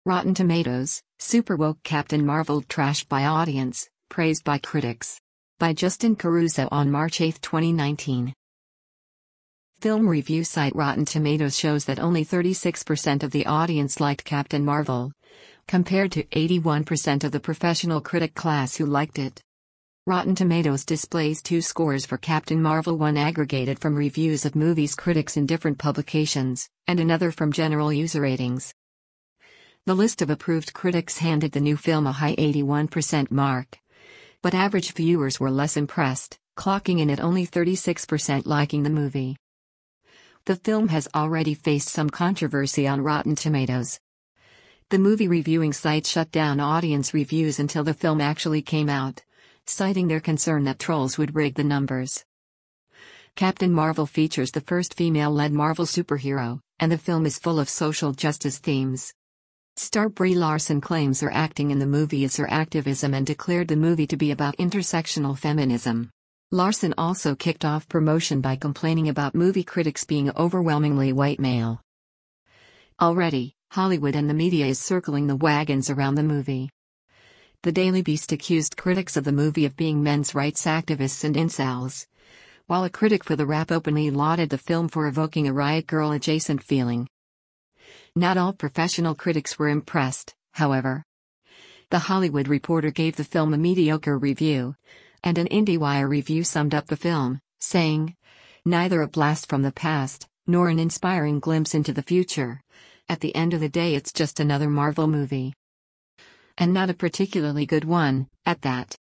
Rotten Tomatoes, super woke Captain Marvel trashed by audience, praised by critics. By Justin Caruso on March 8, 2019. Film review site Rotten Tomatoes shows that only 36% of the audience liked Captain Marvel, compared to 81% of the professional critic class who liked it. Rotten Tomatoes displays two scores for Captain Marvel, one aggregated from reviews of movies critics in different publications, and another from general user ratings. The list of approved critics handed the new film a high 81% mark. But average viewers were less impressed, clocking in at only 36% liking the movie. The film has already faced some controversy on Rotten Tomatoes. The movie reviewing site shut down audience reviews until the film actually came out, citing their concern that trolls would rig the numbers. Captain Marvel features the first female-led Marvel superhero, and the film is full of social justice themes. Star Brie Larson claims her acting in the movie is her activism and declared the movie to be about intersectional feminism. Larson also kicked off promotion by complaining about movie critics being overwhelmingly white male. Already, Hollywood and the media is circling the wagons around the movie. The Daily Beast accused critics of the movie of being men's rights activists and incels, while a critic for The Wrap openly lauded the film for evoking a Riot Girl adjacent feeling. Not all professional critics were impressed, however. The Hollywood Reporter gave the film a mediocre review, and an IndieWire review summed up the film, saying, "Neither a blast from the past, nor an inspiring glimpse into the future. At the end of the day, it's just another Marvel movie. And not a particularly good one, at that."